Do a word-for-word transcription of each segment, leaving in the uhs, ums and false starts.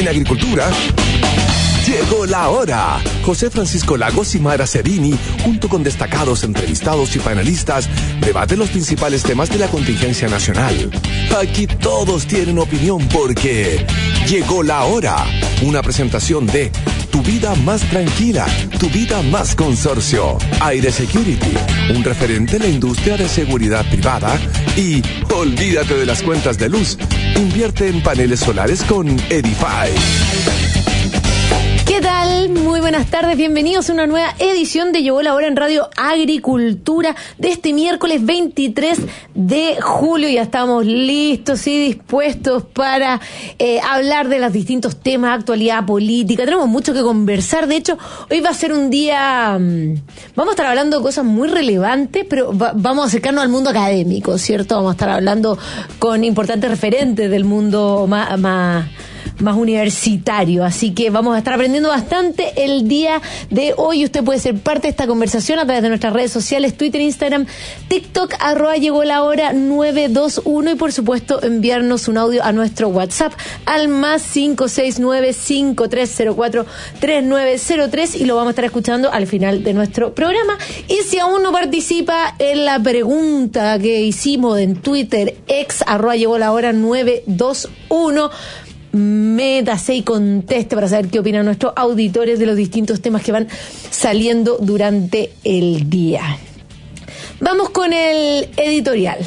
En agricultura, llegó la hora. José Francisco Lagos y Mara Cerini, junto con destacados entrevistados y panelistas, debaten los principales temas de la contingencia nacional. Aquí todos tienen opinión porque llegó la hora. Una presentación de Tu Vida Más Tranquila, Tu Vida Más Consorcio, Aire Security, un referente en la industria de seguridad privada, y olvídate de las cuentas de luz. Invierte en paneles solares con Edify. ¿Qué tal? Muy buenas tardes, bienvenidos a una nueva edición de Llegó la Hora en Radio Agricultura de este miércoles veintitrés de julio. Ya estamos listos y dispuestos para eh, hablar de los distintos temas, actualidad política. Tenemos mucho que conversar. De hecho, hoy va a ser un día... Mmm, vamos a estar hablando de cosas muy relevantes, pero va, vamos a acercarnos al mundo académico, ¿cierto? Vamos a estar hablando con importantes referentes del mundo más... más más universitario, así que vamos a estar aprendiendo bastante el día de hoy. Usted puede ser parte de esta conversación a través de nuestras redes sociales, Twitter, Instagram, TikTok, arroba llegó la hora nueve dos uno, y por supuesto enviarnos un audio a nuestro WhatsApp al más cinco seis nueve, cinco tres cero cuatro, tres nueve cero tres, y lo vamos a estar escuchando al final de nuestro programa. Y si aún no participa en la pregunta que hicimos en Twitter, ex arroba llegó la hora nueve dos uno, métase y conteste para saber qué opinan nuestros auditores de los distintos temas que van saliendo durante el día. Vamos con el editorial.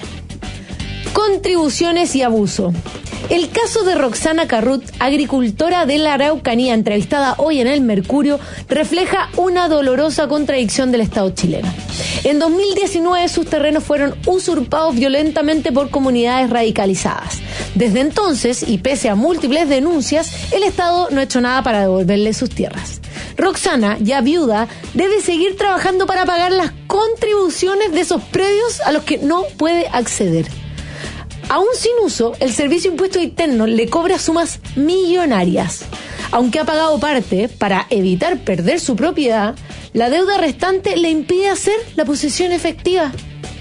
Contribuciones y abuso. El caso de Roxana Carrut, agricultora de la Araucanía, entrevistada hoy en El Mercurio, refleja una dolorosa contradicción del Estado chileno. En dos mil diecinueve sus terrenos fueron usurpados violentamente por comunidades radicalizadas. Desde entonces, y pese a múltiples denuncias, el Estado no ha hecho nada para devolverle sus tierras. Roxana, ya viuda, debe seguir trabajando para pagar las contribuciones de esos predios a los que no puede acceder. Aún sin uso, el Servicio de Impuestos Internos le cobra sumas millonarias. Aunque ha pagado parte para evitar perder su propiedad, la deuda restante le impide hacer la posesión efectiva.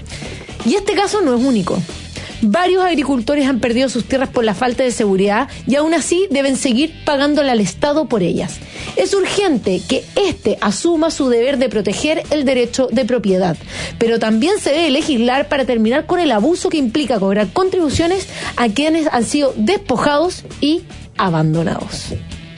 Y este caso no es único. Varios agricultores han perdido sus tierras por la falta de seguridad y aún así deben seguir pagándole al Estado por ellas. Es urgente que éste asuma su deber de proteger el derecho de propiedad, pero también se debe legislar para terminar con el abuso que implica cobrar contribuciones a quienes han sido despojados y abandonados.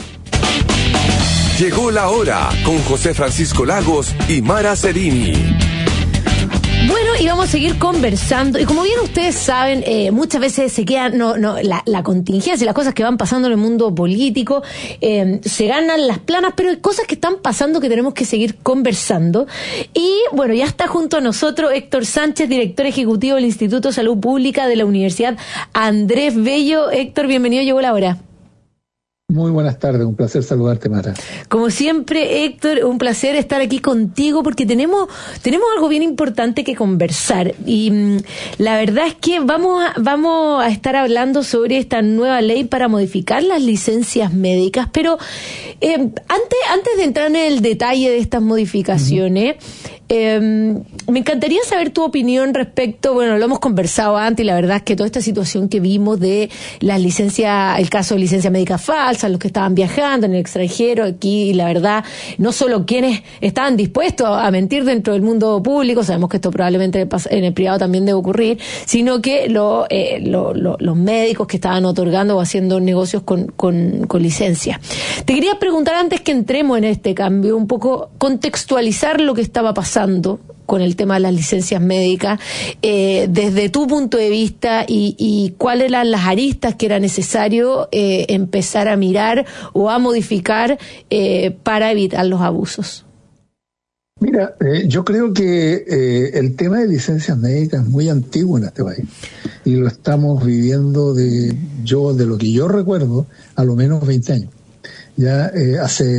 Llegó la hora con José Francisco Lagos y Mara Cerini. Bueno, y vamos a seguir conversando. Y como bien ustedes saben, eh, muchas veces se quedan, no, no, la, la contingencia y las cosas que van pasando en el mundo político, eh, se ganan las planas, pero hay cosas que están pasando que tenemos que seguir conversando. Y bueno, ya está junto a nosotros Héctor Sánchez, director ejecutivo del Instituto de Salud Pública de la Universidad Andrés Bello. Héctor, bienvenido, llegó la hora. Muy buenas tardes, un placer saludarte, Mara. Como siempre, Héctor, un placer estar aquí contigo porque tenemos tenemos algo bien importante que conversar y mmm, la verdad es que vamos a, vamos a estar hablando sobre esta nueva ley para modificar las licencias médicas, pero eh, antes antes de entrar en el detalle de estas modificaciones, uh-huh. Eh, me encantaría saber tu opinión respecto, bueno, lo hemos conversado antes y la verdad es que toda esta situación que vimos de las licencias, el caso de licencias médicas falsas, los que estaban viajando en el extranjero, aquí la verdad, no solo quienes estaban dispuestos a mentir dentro del mundo público, sabemos que esto probablemente en el privado también debe ocurrir, sino que lo, eh, lo, lo, los médicos que estaban otorgando o haciendo negocios con, con, con licencia. Te quería preguntar antes que entremos en este cambio, un poco contextualizar lo que estaba pasando con el tema de las licencias médicas, eh, desde tu punto de vista y, y cuáles eran las aristas que era necesario eh, empezar a mirar o a modificar eh, para evitar los abusos. Mira, eh, yo creo que eh, el tema de licencias médicas es muy antiguo en este país y lo estamos viviendo de yo de lo que yo recuerdo a lo menos veinte años. Ya eh, hace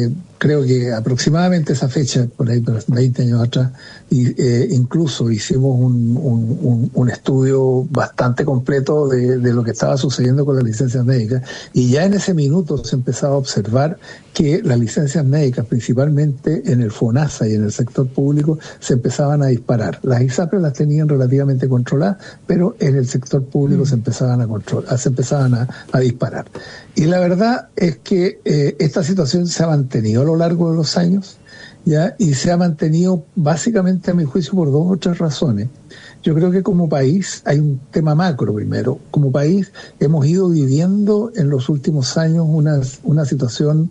creo que aproximadamente esa fecha, por ahí veinte años atrás, y, eh, incluso hicimos un, un, un, un estudio bastante completo de, de lo que estaba sucediendo con las licencias médicas, y ya en ese minuto se empezaba a observar que las licencias médicas, principalmente en el FONASA y en el sector público, se empezaban a disparar. Las ISAPRES las tenían relativamente controladas, pero en el sector público mm. se empezaban a controlar, se empezaban a, a disparar. Y la verdad es que eh, esta situación se ha mantenido a lo largo de los años, ya, y se ha mantenido básicamente, a mi juicio, por dos o tres razones. Yo creo que como país, hay un tema macro primero, como país hemos ido viviendo en los últimos años una, una situación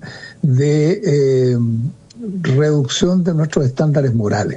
de eh, reducción de nuestros estándares morales.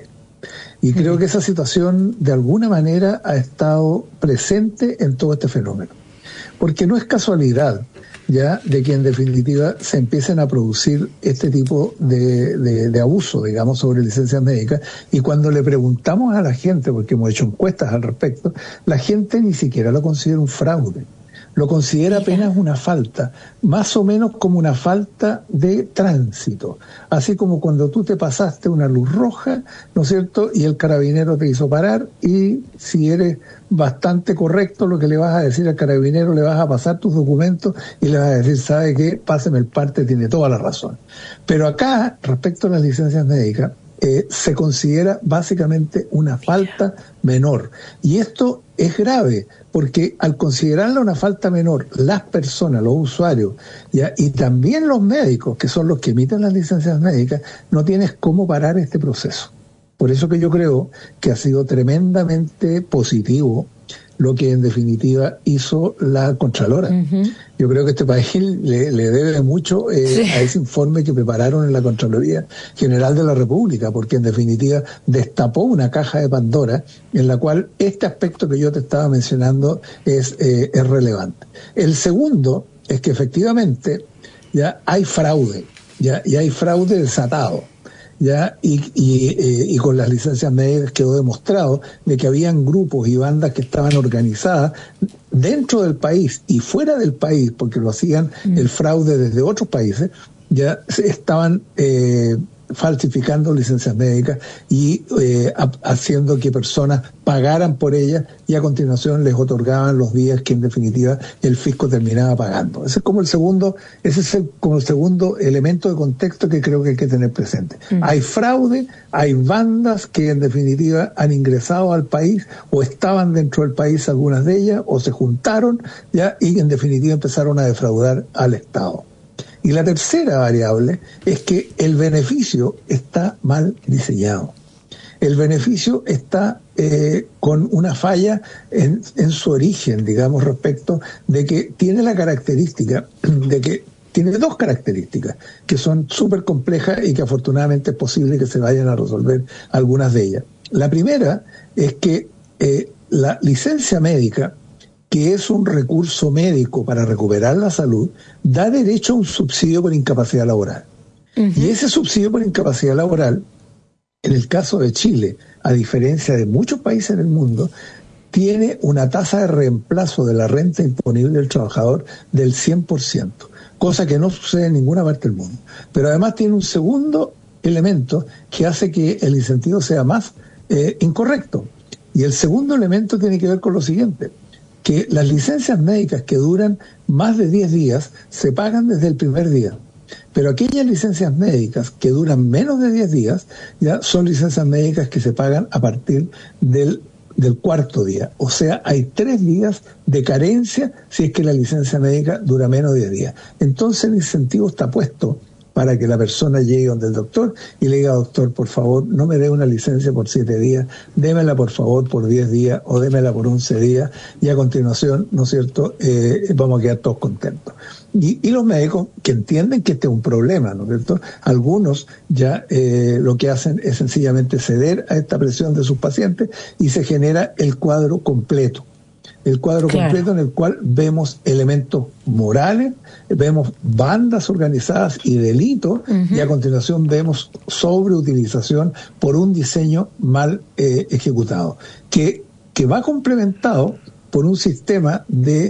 Y creo que esa situación de alguna manera ha estado presente en todo este fenómeno. Porque no es casualidad ya de que en definitiva se empiecen a producir este tipo de, de, de abuso, digamos, sobre licencias médicas, y cuando le preguntamos a la gente, porque hemos hecho encuestas al respecto, la gente ni siquiera lo considera un fraude, lo considera apenas una falta, más o menos como una falta de tránsito, así como cuando tú te pasaste una luz roja, ¿no es cierto?, y el carabinero te hizo parar, y si eres bastante correcto, lo que le vas a decir al carabinero, le vas a pasar tus documentos y le vas a decir, ¿sabe qué? Páseme el parte, tiene toda la razón. Pero acá, respecto a las licencias médicas, eh, se considera básicamente una falta menor. Y esto es grave, porque al considerarla una falta menor, las personas, los usuarios, ¿ya?, y también los médicos, que son los que emiten las licencias médicas, no tienes cómo parar este proceso. Por eso que yo creo que ha sido tremendamente positivo lo que en definitiva hizo la Contralora. Uh-huh. Yo creo que este país le, le debe mucho eh, sí. a ese informe que prepararon en la Contraloría General de la República, porque en definitiva destapó una caja de Pandora en la cual este aspecto que yo te estaba mencionando es, eh, es relevante. El segundo es que efectivamente ya hay fraude, ya, y hay fraude desatado. Ya, y, y, eh, y con las licencias médicas quedó demostrado de que habían grupos y bandas que estaban organizadas dentro del país y fuera del país, porque lo hacían mm. el fraude desde otros países, ya estaban eh, falsificando licencias médicas y eh, a, haciendo que personas pagaran por ellas y a continuación les otorgaban los días que en definitiva el fisco terminaba pagando. Ese es como el segundo, ese es el, como el segundo elemento de contexto que creo que hay que tener presente. Mm. Hay fraude, hay bandas que en definitiva han ingresado al país o estaban dentro del país, algunas de ellas, o se juntaron ya y en definitiva empezaron a defraudar al Estado. Y la tercera variable es que el beneficio está mal diseñado. El beneficio está eh, con una falla en, en su origen, digamos, respecto de que tiene la característica de que tiene dos características que son súper complejas y que afortunadamente es posible que se vayan a resolver algunas de ellas. La primera es que eh, la licencia médica, que es un recurso médico para recuperar la salud, da derecho a un subsidio por incapacidad laboral. Uh-huh. Y ese subsidio por incapacidad laboral, en el caso de Chile, a diferencia de muchos países del mundo, tiene una tasa de reemplazo de la renta imponible del trabajador del cien por ciento, cosa que no sucede en ninguna parte del mundo. Pero además tiene un segundo elemento que hace que el incentivo sea más eh, incorrecto. Y el segundo elemento tiene que ver con lo siguiente, que las licencias médicas que duran más de diez días se pagan desde el primer día. Pero aquellas licencias médicas que duran menos de diez días ya son licencias médicas que se pagan a partir del, del cuarto día. O sea, hay tres días de carencia si es que la licencia médica dura menos de diez días. Entonces el incentivo está puesto para que la persona llegue donde el doctor y le diga, doctor, por favor, no me dé una licencia por siete días, démela por favor por diez días o démela por once días y a continuación, ¿no es cierto?, eh, vamos a quedar todos contentos. Y, y los médicos que entienden que este es un problema, ¿no es cierto?, algunos ya eh, lo que hacen es sencillamente ceder a esta presión de sus pacientes y se genera el cuadro completo. El cuadro claro. completo en el cual vemos elementos morales, vemos bandas organizadas y delitos, uh-huh. y a continuación vemos sobreutilización por un diseño mal eh, ejecutado, que, que va complementado por un sistema de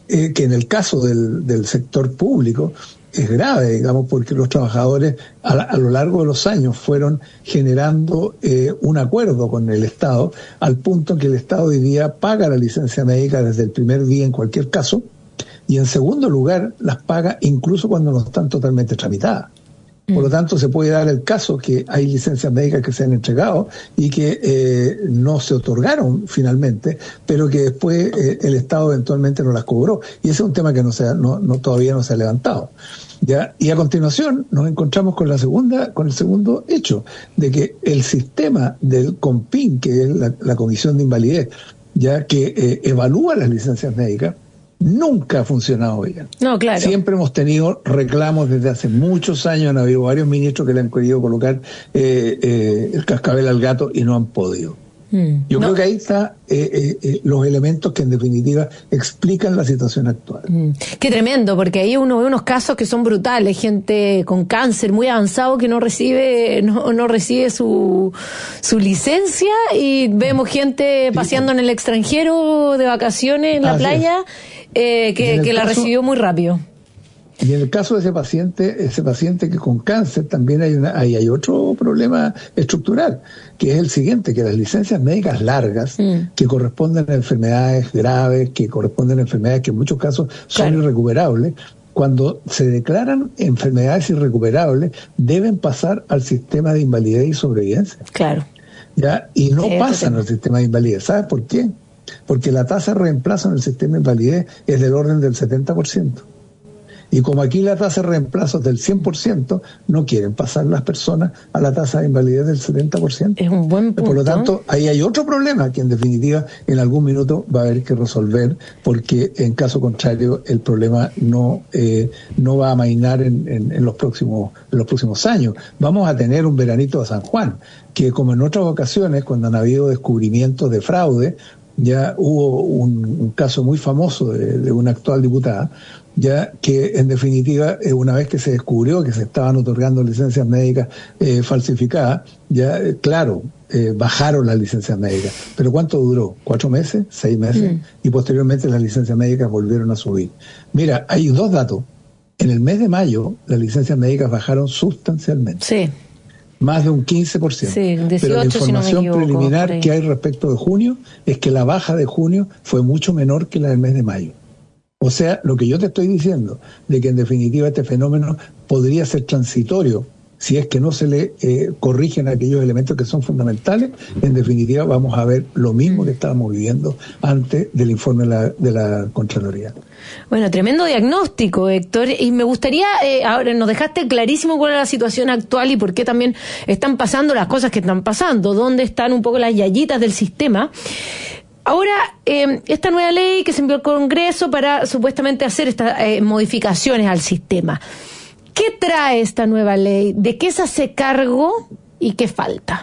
eh, que en el caso del, del sector público es grave, digamos, porque los trabajadores a, a lo largo de los años fueron generando eh, un acuerdo con el Estado, al punto en que el Estado hoy día paga la licencia médica desde el primer día en cualquier caso, y en segundo lugar las paga incluso cuando no están totalmente tramitadas. Por lo tanto, se puede dar el caso que hay licencias médicas que se han entregado y que eh, no se otorgaron finalmente, pero que después eh, el Estado eventualmente no las cobró. Y ese es un tema que no se ha, no, no, todavía no se ha levantado. ¿Ya? Y a continuación nos encontramos con la segunda, con el segundo hecho, de que el sistema del COMPIN, que es la, la Comisión de Invalidez, ya que eh, evalúa las licencias médicas, nunca ha funcionado bien. No, claro. Siempre hemos tenido reclamos desde hace muchos años, han habido varios ministros que le han querido colocar eh, eh, el cascabel al gato y no han podido. Mm, Yo no. creo que ahí están eh, eh, eh, los elementos que en definitiva explican la situación actual. Mm. Qué tremendo, porque ahí uno ve unos casos que son brutales, gente con cáncer muy avanzado que no recibe no, no recibe su su licencia, y vemos gente paseando sí. en el extranjero de vacaciones en la Así playa eh, que, que la caso, recibió muy rápido. Y en el caso de ese paciente, ese paciente que con cáncer, también hay una, hay, hay otro problema estructural, que es el siguiente, que las licencias médicas largas, mm. que corresponden a enfermedades graves, que corresponden a enfermedades que en muchos casos son claro. irrecuperables, cuando se declaran enfermedades irrecuperables, deben pasar al sistema de invalidez y sobrevivencia. Claro. ¿Ya? Y no sí, pasan al sistema de invalidez. ¿Sabes por qué? Porque la tasa de reemplazo en el sistema de invalidez es del orden del setenta por ciento. Y como aquí la tasa de reemplazo es del cien por ciento, no quieren pasar las personas a la tasa de invalidez del setenta por ciento. Es un buen punto. Por lo tanto, ahí hay otro problema que en definitiva en algún minuto va a haber que resolver, porque en caso contrario el problema no eh, no va a amainar en, en, en los próximos en los próximos años. Vamos a tener un veranito de San Juan, que como en otras ocasiones, cuando han habido descubrimientos de fraude, ya hubo un, un caso muy famoso de, de una actual diputada, ya que en definitiva eh, una vez que se descubrió que se estaban otorgando licencias médicas eh, falsificadas, ya eh, claro, eh, bajaron las licencias médicas. ¿Pero cuánto duró? ¿Cuatro meses? ¿Seis meses? Mm. Y posteriormente las licencias médicas volvieron a subir. Mira, hay dos datos. En el mes de mayo las licencias médicas bajaron sustancialmente. Sí. Más de un quince por ciento. Sí, dieciocho, pero la información si no me equivoco, preliminar que hay respecto de junio es que la baja de junio fue mucho menor que la del mes de mayo. O sea, lo que yo te estoy diciendo, de que en definitiva este fenómeno podría ser transitorio, si es que no se le eh, corrigen aquellos elementos que son fundamentales, en definitiva vamos a ver lo mismo que estábamos viviendo antes del informe de la, de la Contraloría. Bueno, tremendo diagnóstico, Héctor, y me gustaría, eh, ahora nos dejaste clarísimo cuál es la situación actual y por qué también están pasando las cosas que están pasando, dónde están un poco las yayitas del sistema. Ahora, eh, esta nueva ley que se envió al Congreso para supuestamente hacer estas eh, modificaciones al sistema, ¿qué trae esta nueva ley? ¿De qué se hace cargo y qué falta?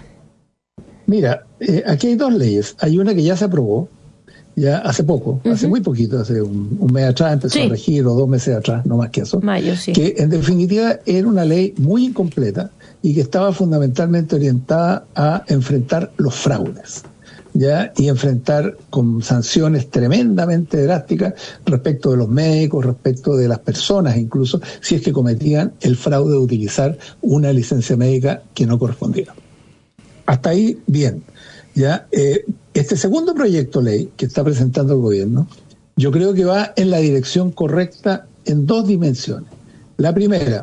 Mira, eh, aquí hay dos leyes. Hay una que ya se aprobó, ya hace poco, uh-huh. hace muy poquito, hace un, un mes atrás empezó sí. a regir, o dos meses atrás, no más que eso. Mayo, sí. Que en definitiva era una ley muy incompleta y que estaba fundamentalmente orientada a enfrentar los fraudes, ¿ya? Y enfrentar con sanciones tremendamente drásticas respecto de los médicos, respecto de las personas, incluso si es que cometían el fraude de utilizar una licencia médica que no correspondía. Hasta ahí, bien. ¿Ya? Eh, este segundo proyecto de ley que está presentando el gobierno, yo creo que va en la dirección correcta en dos dimensiones. La primera,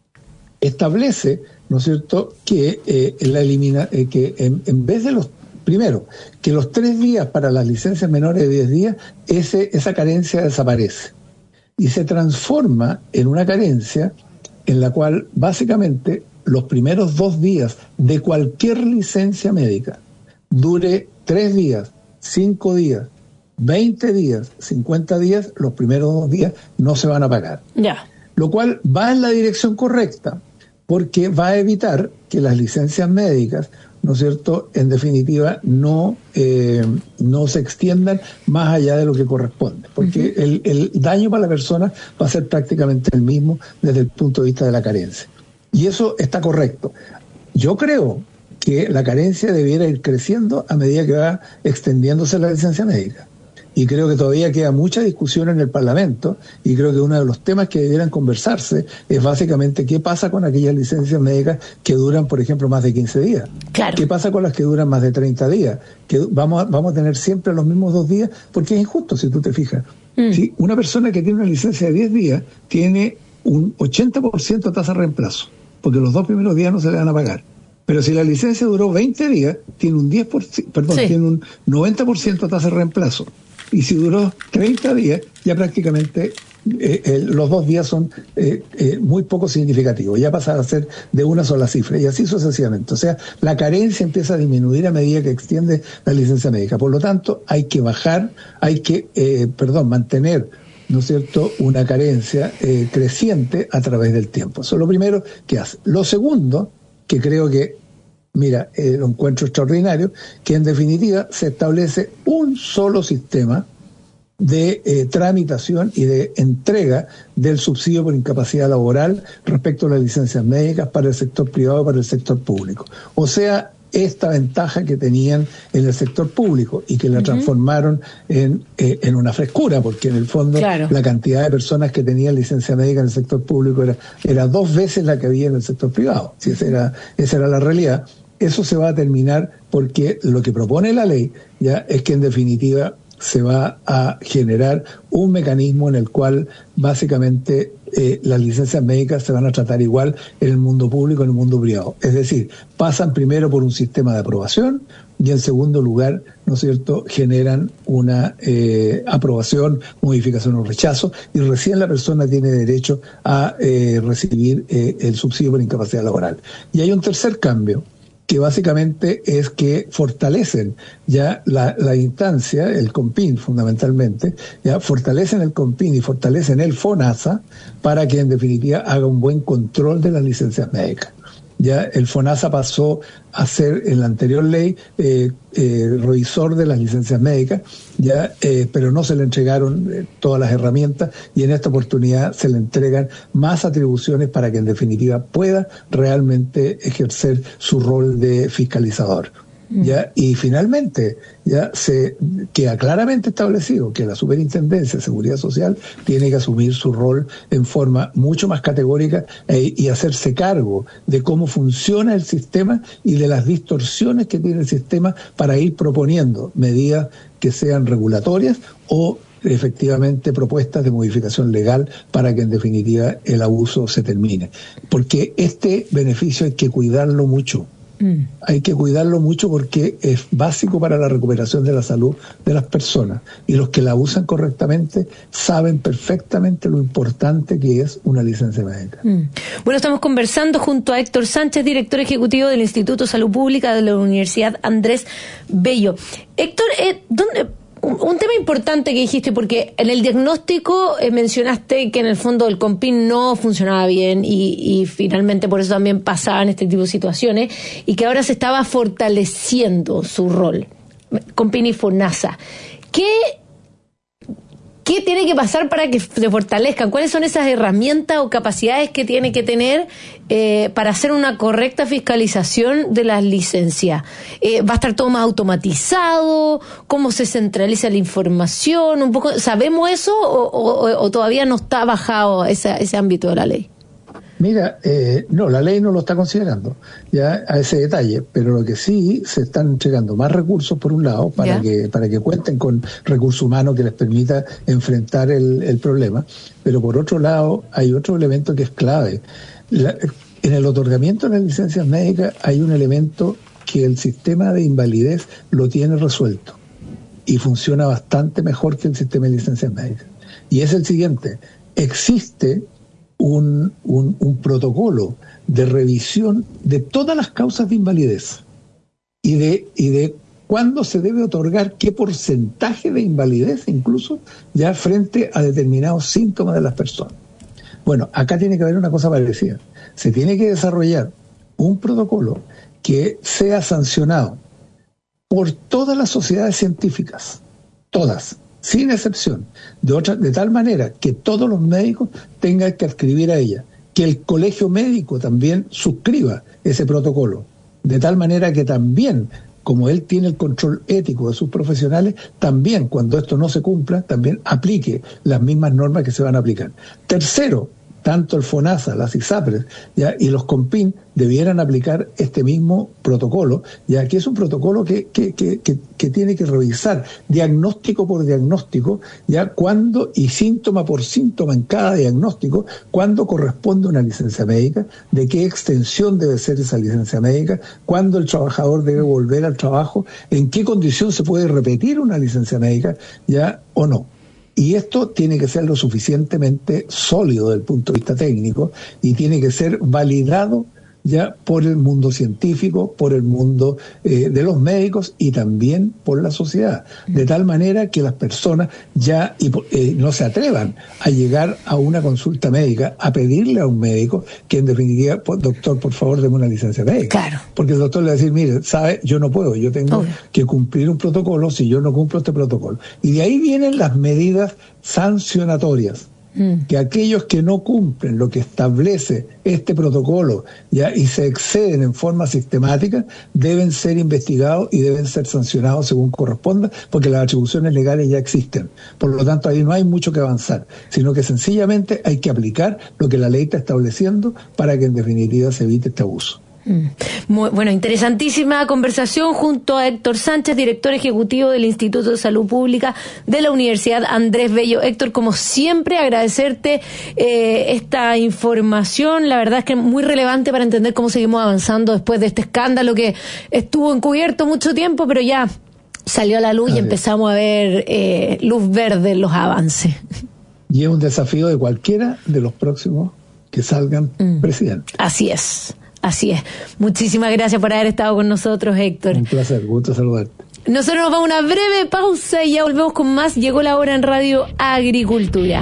establece, ¿no es cierto?, que eh, la elimina, eh, que en, en vez de los Primero, que los tres días para las licencias menores de diez días, ese, esa carencia desaparece y se transforma en una carencia en la cual básicamente los primeros dos días de cualquier licencia médica, dure tres días, cinco días, veinte días, cincuenta días, los primeros dos días no se van a pagar. Ya. Lo cual va en la dirección correcta, porque va a evitar que las licencias médicas, ¿no es cierto?, en definitiva no eh, no se extiendan más allá de lo que corresponde, porque uh-huh. el, el daño para la persona va a ser prácticamente el mismo desde el punto de vista de la carencia. Y eso está correcto. Yo creo que la carencia debiera ir creciendo a medida que va extendiéndose la licencia médica. y creo que todavía queda mucha discusión en el Parlamento, y creo que uno de los temas que debieran conversarse es básicamente qué pasa con aquellas licencias médicas que duran, por ejemplo, más de quince días. Claro. ¿Qué pasa con las que duran más de treinta días? Que vamos a, vamos a tener siempre los mismos dos días, porque es injusto si tú te fijas. Mm. Si una persona que tiene una licencia de diez días tiene un ochenta por ciento de tasa de reemplazo, porque los dos primeros días no se le van a pagar. Pero si la licencia duró veinte días, tiene un diez por ciento, perdón, sí. tiene un noventa por ciento de tasa de reemplazo. Y si duró treinta días, ya prácticamente eh, eh, los dos días son eh, eh, muy poco significativos. Ya pasa a ser de una sola cifra, y así sucesivamente. O sea, la carencia empieza a disminuir a medida que extiende la licencia médica. Por lo tanto, hay que bajar, hay que, eh, perdón, mantener, ¿no es cierto?, una carencia eh, creciente a través del tiempo. Eso es lo primero que hace. Lo segundo, que creo que, mira, eh, lo encuentro extraordinario, que en definitiva se establece un solo sistema de eh, tramitación y de entrega del subsidio por incapacidad laboral respecto a las licencias médicas para el sector privado y para el sector público. O sea, esta ventaja que tenían en el sector público y que la uh-huh. transformaron en, eh, en una frescura, porque en el fondo claro. la cantidad de personas que tenían licencia médica en el sector público era, era dos veces la que había en el sector privado. Si esa era, esa era la realidad. Eso se va a terminar porque lo que propone la ley ya es que en definitiva se va a generar un mecanismo en el cual básicamente eh, las licencias médicas se van a tratar igual en el mundo público y en el mundo privado. Es decir, pasan primero por un sistema de aprobación y en segundo lugar, ¿no es cierto?, generan una eh, aprobación, modificación o rechazo, y recién la persona tiene derecho a eh, recibir eh, el subsidio por incapacidad laboral. Y hay un tercer cambio, que básicamente es que fortalecen ya la, la instancia, el COMPIN fundamentalmente, ya fortalecen el COMPIN y fortalecen el FONASA para que en definitiva haga un buen control de las licencias médicas. Ya el FONASA pasó a ser en la anterior ley eh, eh, revisor de las licencias médicas, ya, eh, pero no se le entregaron eh, todas las herramientas, y en esta oportunidad se le entregan más atribuciones para que en definitiva pueda realmente ejercer su rol de fiscalizador. Ya, y finalmente ya se queda claramente establecido que la Superintendencia de Seguridad Social tiene que asumir su rol en forma mucho más categórica e, y hacerse cargo de cómo funciona el sistema y de las distorsiones que tiene el sistema para ir proponiendo medidas que sean regulatorias o efectivamente propuestas de modificación legal para que en definitiva el abuso se termine. Porque este beneficio hay que cuidarlo mucho. Mm. Hay que cuidarlo mucho porque es básico para la recuperación de la salud de las personas, y los que la usan correctamente saben perfectamente lo importante que es una licencia médica. Mm. Bueno, estamos conversando junto a Héctor Sánchez, director ejecutivo del Instituto de Salud Pública de la Universidad Andrés Bello. Héctor, eh, ¿dónde...? Un tema importante que dijiste, porque en el diagnóstico eh, mencionaste que en el fondo el COMPIN no funcionaba bien y, y finalmente por eso también pasaban este tipo de situaciones, y que ahora se estaba fortaleciendo su rol, COMPIN y FONASA. ¿Qué, ¿Qué tiene que pasar para que se fortalezcan? ¿Cuáles son esas herramientas o capacidades que tiene que tener eh, para hacer una correcta fiscalización de las licencias? Eh, ¿Va a estar todo más automatizado? ¿Cómo se centraliza la información? Un poco, ¿sabemos eso o, o, o todavía no está bajado ese, ese ámbito de la ley? Mira, eh, no, la ley no lo está considerando ya a ese detalle, pero lo que sí se están entregando más recursos por un lado para ¿Ya? que para que cuenten con recursos humanos que les permita enfrentar el, el problema, pero por otro lado hay otro elemento que es clave. La, en el otorgamiento de las licencias médicas hay un elemento que el sistema de invalidez lo tiene resuelto y funciona bastante mejor que el sistema de licencias médicas, y es el siguiente: existe Un, un, un protocolo de revisión de todas las causas de invalidez y de, y de cuándo se debe otorgar qué porcentaje de invalidez, incluso ya frente a determinados síntomas de las personas. Bueno, acá tiene que haber una cosa parecida. Se tiene que desarrollar un protocolo que sea sancionado por todas las sociedades científicas, todas, sin excepción, de otra, de tal manera que todos los médicos tengan que adscribir a ella, que el colegio médico también suscriba ese protocolo, de tal manera que también como él tiene el control ético de sus profesionales, también cuando esto no se cumpla, también aplique las mismas normas que se van a aplicar. Tercero, tanto el FONASA, las ISAPRES, ya, y los COMPIN debieran aplicar este mismo protocolo, ya que es un protocolo que, que, que, que, que tiene que revisar diagnóstico por diagnóstico, ya cuándo y síntoma por síntoma en cada diagnóstico, cuándo corresponde una licencia médica, de qué extensión debe ser esa licencia médica, cuándo el trabajador debe volver al trabajo, en qué condición se puede repetir una licencia médica, ya o no. Y esto tiene que ser lo suficientemente sólido desde el punto de vista técnico y tiene que ser validado ya por el mundo científico, por el mundo eh, de los médicos y también por la sociedad, de tal manera que las personas ya y, eh, no se atrevan a llegar a una consulta médica, a pedirle a un médico que en definitiva, doctor, por favor, deme una licencia médica. Claro. Porque el doctor le va a decir, mire, sabe, yo no puedo, yo tengo Obvio. que cumplir un protocolo si yo no cumplo este protocolo. Y de ahí vienen las medidas sancionatorias. Que aquellos que no cumplen lo que establece este protocolo ya y se exceden en forma sistemática deben ser investigados y deben ser sancionados según corresponda, porque las atribuciones legales ya existen. Por lo tanto, ahí no hay mucho que avanzar, sino que sencillamente hay que aplicar lo que la ley está estableciendo para que en definitiva se evite este abuso. Muy, bueno, interesantísima conversación junto a Héctor Sánchez, director ejecutivo del Instituto de Salud Pública de la Universidad Andrés Bello. Héctor, como siempre, agradecerte eh, esta información, la verdad es que es muy relevante para entender cómo seguimos avanzando después de este escándalo que estuvo encubierto mucho tiempo, pero ya salió a la luz y empezamos a ver eh, luz verde en los avances. Y es un desafío de cualquiera de los próximos que salgan mm. presidentes. Así es. Así es. Muchísimas gracias por haber estado con nosotros, Héctor. Un placer, gusto saludarte. Nosotros nos vamos a una breve pausa y ya volvemos con más. Llegó la hora en Radio Agricultura.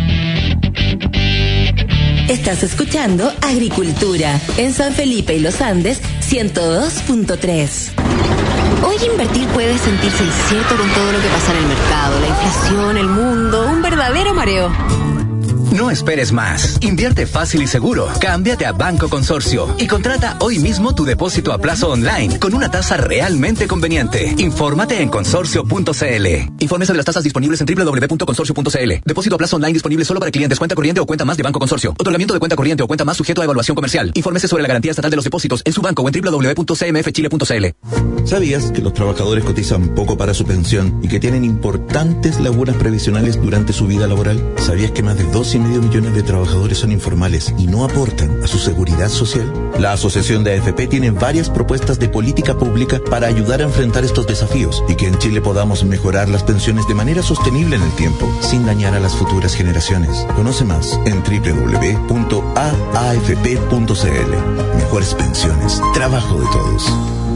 Estás escuchando Agricultura en San Felipe y Los Andes, ciento dos punto tres. Hoy invertir puede sentirse incierto con todo lo que pasa en el mercado, la inflación, el mundo, un verdadero mareo. No esperes más. Invierte fácil y seguro. Cámbiate a Banco Consorcio y contrata hoy mismo tu depósito a plazo online con una tasa realmente conveniente. Infórmate en consorcio punto c l. Informes sobre las tasas disponibles en doble u doble u doble u punto consorcio punto c l. Depósito a plazo online disponible solo para clientes cuenta corriente o cuenta más de Banco Consorcio. Otorgamiento de cuenta corriente o cuenta más sujeto a evaluación comercial. Infórmese sobre la garantía estatal de los depósitos en su banco o en doble u doble u doble u punto c m f chile punto c l. ¿Sabías que los trabajadores cotizan poco para su pensión y que tienen importantes lagunas previsionales durante su vida laboral? ¿Sabías que más de dos y medio millones de trabajadores son informales y no aportan a su seguridad social? La Asociación de A F P tiene varias propuestas de política pública para ayudar a enfrentar estos desafíos y que en Chile podamos mejorar las pensiones de manera sostenible en el tiempo, sin dañar a las futuras generaciones. Conoce más en doble u doble u doble u punto a a f p punto c l. Mejores pensiones, trabajo de todos.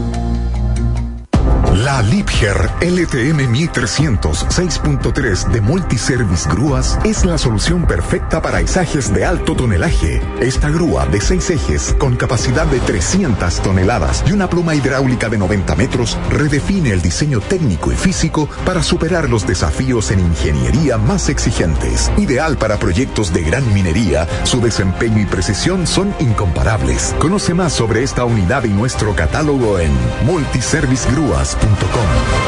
La Liebherr L T M mil trescientos seis punto tres de Multiservice Grúas es la solución perfecta para izajes de alto tonelaje. Esta grúa de seis ejes con capacidad de trescientas toneladas y una pluma hidráulica de noventa metros redefine el diseño técnico y físico para superar los desafíos en ingeniería más exigentes. Ideal para proyectos de gran minería, su desempeño y precisión son incomparables. Conoce más sobre esta unidad y nuestro catálogo en multiservice grúas punto com.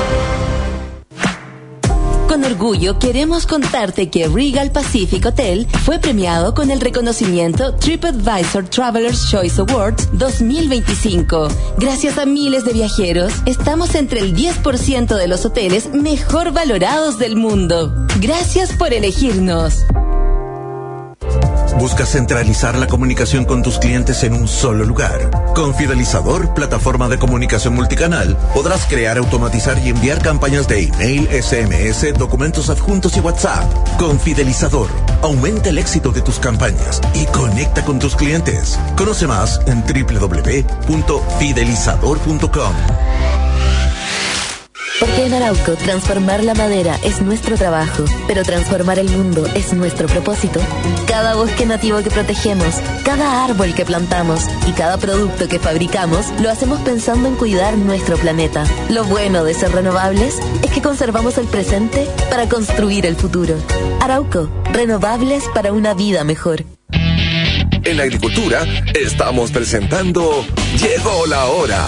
Con orgullo queremos contarte que Regal Pacific Hotel fue premiado con el reconocimiento TripAdvisor Traveler's Choice Awards dos mil veinticinco. Gracias a miles de viajeros, estamos entre el diez por ciento de los hoteles mejor valorados del mundo. Gracias por elegirnos. ¿Buscas centralizar la comunicación con tus clientes en un solo lugar? Con Fidelizador, plataforma de comunicación multicanal, podrás crear, automatizar y enviar campañas de email, S M S, documentos adjuntos y WhatsApp. Con Fidelizador, aumenta el éxito de tus campañas y conecta con tus clientes. Conoce más en doble u doble u doble u punto fidelizador punto com. Porque en Arauco transformar la madera es nuestro trabajo, pero transformar el mundo es nuestro propósito. Cada bosque nativo que protegemos, cada árbol que plantamos y cada producto que fabricamos lo hacemos pensando en cuidar nuestro planeta. Lo bueno de ser renovables es que conservamos el presente para construir el futuro. Arauco, renovables para una vida mejor. En la agricultura estamos presentando Llegó la hora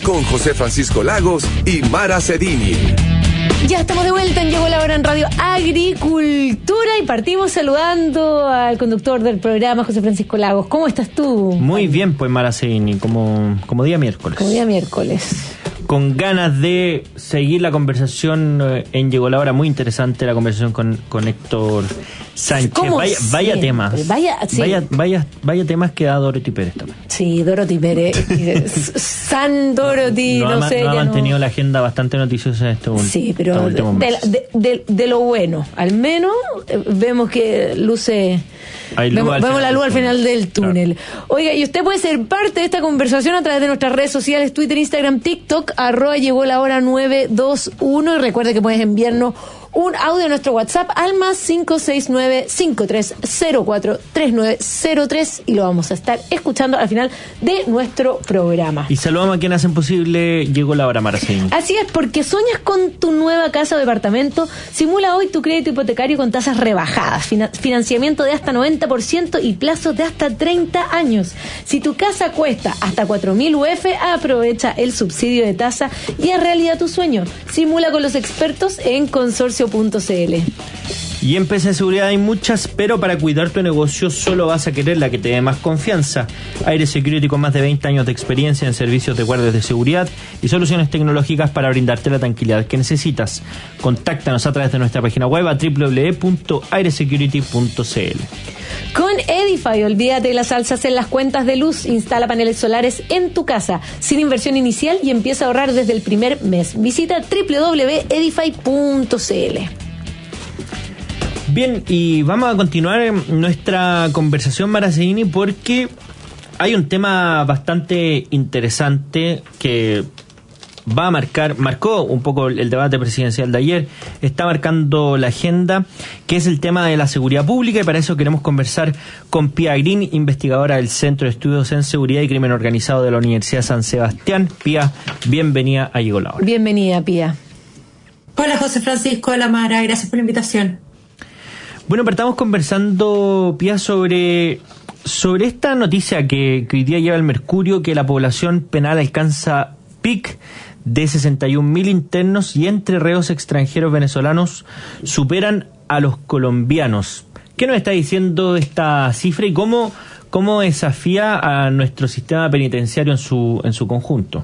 con José Francisco Lagos y Mara Cerini. Ya estamos de vuelta en Llegó la Hora en Radio Agricultura y partimos saludando al conductor del programa, José Francisco Lagos. ¿Cómo estás tú? Muy bien, pues Mara Cerini, como, como día miércoles. Como día miércoles. Con ganas de seguir la conversación en Llegó la Hora, muy interesante la conversación con, con Héctor Sánchez. Vaya, vaya temas. Vaya, sí. vaya, vaya, vaya temas que da Dorothy Pérez también. Sí, Dorothy Pérez. San Dorothy, no, no, no sé. No ha ya mantenido no... la agenda bastante noticiosa en este momento. Sí, pero de, de, de, de lo bueno, al menos eh, vemos que luce... Vemos, vemos la luz al final del túnel. Claro. Oiga, y usted puede ser parte de esta conversación a través de nuestras redes sociales, Twitter, Instagram, TikTok, arroba llegó la hora nueve dos uno, y recuerde que puedes enviarnos un audio a nuestro WhatsApp al más cinco seis nueve, cinco tres cero cuatro, tres nueve cero tres y lo vamos a estar escuchando al final de nuestro programa. Y saludamos a quienes hacen posible Llegó la Hora, Maracín. Así es, porque sueñas con tu nueva casa o departamento, simula hoy tu crédito hipotecario con tasas rebajadas, fina- financiamiento de hasta noventa por ciento y plazos de hasta treinta años. Si tu casa cuesta hasta cuatro mil U F, aprovecha el subsidio de tasa y haz realidad tu sueño. Simula con los expertos en consorcio punto c l. Y en empresas de seguridad hay muchas, pero para cuidar tu negocio solo vas a querer la que te dé más confianza. Aire Security, con más de veinte años de experiencia en servicios de guardias de seguridad y soluciones tecnológicas para brindarte la tranquilidad que necesitas. Contáctanos a través de nuestra página web a doble u doble u doble u punto aire security punto c l. Con Edify, olvídate de las alzas en las cuentas de luz. Instala paneles solares en tu casa sin inversión inicial y empieza a ahorrar desde el primer mes. Visita doble u doble u doble u punto edify punto c l. Bien, y vamos a continuar nuestra conversación, Maracini, porque hay un tema bastante interesante que va a marcar, marcó un poco el debate presidencial de ayer, está marcando la agenda, que es el tema de la seguridad pública, y para eso queremos conversar con Pía Green, investigadora del Centro de Estudios en Seguridad y Crimen Organizado de la Universidad San Sebastián. Pía, bienvenida a Llegó la Hora. Bienvenida, Pía. Hola, José Francisco, hola Mara, gracias por la invitación. Bueno, partamos conversando, Pía, sobre, sobre esta noticia que, que hoy día lleva el Mercurio, que la población penal alcanza pic de sesenta y un mil internos y entre reos extranjeros venezolanos superan a los colombianos. ¿Qué nos está diciendo esta cifra y cómo, cómo desafía a nuestro sistema penitenciario en su, en su conjunto?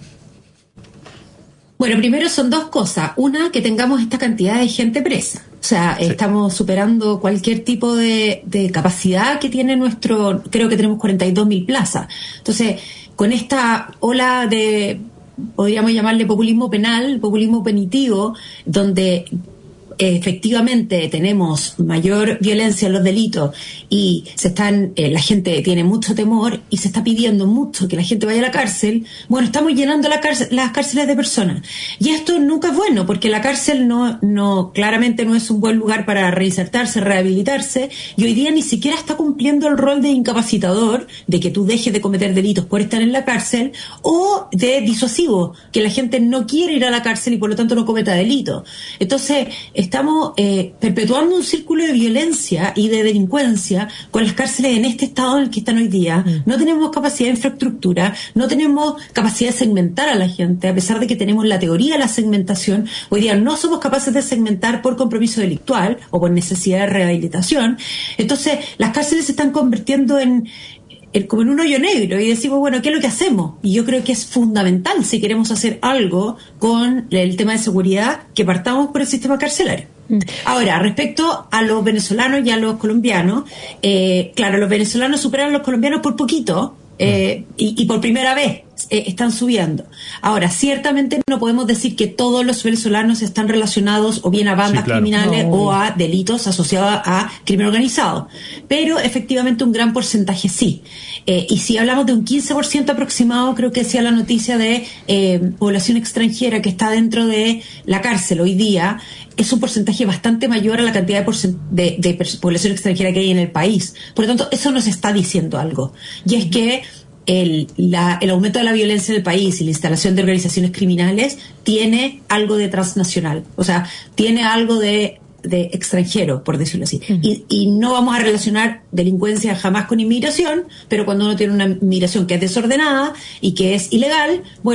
Bueno, primero son dos cosas. Una, que tengamos esta cantidad de gente presa. O sea, sí. Estamos superando cualquier tipo de, de capacidad que tiene nuestro... Creo que tenemos cuarenta y dos mil plazas. Entonces, con esta ola de... podríamos llamarle populismo penal, populismo punitivo, donde efectivamente tenemos mayor violencia en los delitos y se están eh, la gente tiene mucho temor y se está pidiendo mucho que la gente vaya a la cárcel. Bueno, estamos llenando la cárcel, las cárceles de personas, y esto nunca es bueno, porque la cárcel no, no claramente no es un buen lugar para reinsertarse, rehabilitarse, y hoy día ni siquiera está cumpliendo el rol de incapacitador, de que tú dejes de cometer delitos por estar en la cárcel, o de disuasivo, que la gente no quiere ir a la cárcel y por lo tanto no cometa delitos. Entonces estamos eh, perpetuando un círculo de violencia y de delincuencia con las cárceles en este estado en el que están hoy día. No tenemos capacidad de infraestructura, no tenemos capacidad de segmentar a la gente, a pesar de que tenemos la teoría de la segmentación. Hoy día no somos capaces de segmentar por compromiso delictual o por necesidad de rehabilitación. Entonces las cárceles se están convirtiendo en como en un hoyo negro, y decimos, bueno, ¿qué es lo que hacemos? Y yo creo que es fundamental, si queremos hacer algo con el tema de seguridad, que partamos por el sistema carcelario. Mm. Ahora, respecto a los venezolanos y a los colombianos, eh, claro, los venezolanos superan a los colombianos por poquito, eh, y, y por primera vez eh, están subiendo. Ahora, ciertamente no podemos decir que todos los venezolanos están relacionados o bien a bandas sí, claro. criminales no. o a delitos asociados a crimen organizado, pero efectivamente un gran porcentaje sí. Eh, y si hablamos de un quince por ciento aproximado, creo que decía la noticia de eh, población extranjera que está dentro de la cárcel hoy día, es un porcentaje bastante mayor a la cantidad de, porcent- de, de población extranjera que hay en el país. Por lo tanto, eso nos está diciendo algo. Y es que el, la, el aumento de la violencia en el país y la instalación de organizaciones criminales tiene algo de transnacional. O sea, tiene algo de de extranjero, por decirlo así. Uh-huh. Y, y no vamos a relacionar delincuencia jamás con inmigración, pero cuando uno tiene una inmigración que es desordenada y que es ilegal, bueno,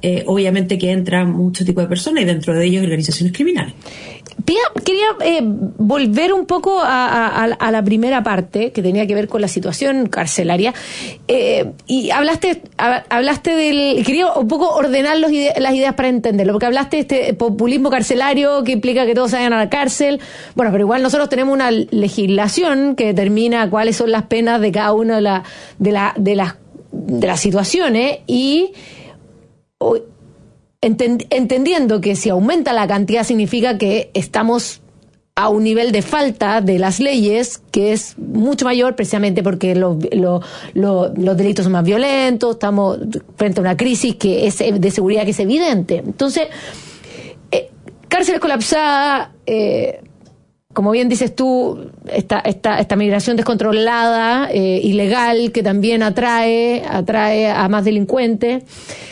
eh, obviamente que entran muchos tipos de personas y dentro de ellos organizaciones criminales. Pía, quería eh, volver un poco a, a, a la primera parte que tenía que ver con la situación carcelaria eh, y hablaste hablaste del quería un poco ordenar los ide- las ideas para entenderlo, porque hablaste de este populismo carcelario que implica que todos vayan a la cárcel. Bueno, pero igual nosotros tenemos una legislación que determina cuáles son las penas de cada una de, la, de, la, de las de las situaciones y hoy, entendiendo que si aumenta la cantidad significa que estamos a un nivel de falta de las leyes que es mucho mayor, precisamente porque los, los, los, los delitos son más violentos, estamos frente a una crisis que es de seguridad que es evidente. Entonces, eh, cárceles colapsadas, eh, como bien dices tú, esta, esta, esta migración descontrolada, eh, ilegal, que también atrae, atrae a más delincuentes.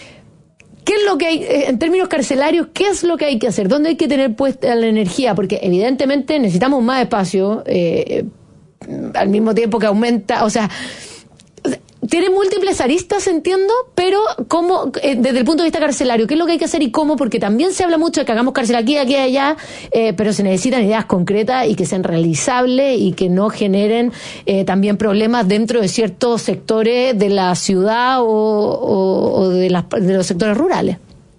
¿Qué es lo que hay, en términos carcelarios, qué es lo que hay que hacer? ¿Dónde hay que tener puesta la energía? Porque evidentemente necesitamos más espacio, eh, al mismo tiempo que aumenta, o sea, tiene múltiples aristas, entiendo, pero cómo, eh, desde el punto de vista carcelario, ¿qué es lo que hay que hacer y cómo? Porque también se habla mucho de que hagamos cárcel aquí, aquí, allá, eh, pero se necesitan ideas concretas y que sean realizables y que no generen eh, también problemas dentro de ciertos sectores de la ciudad o, o, o de, las, de los sectores rurales.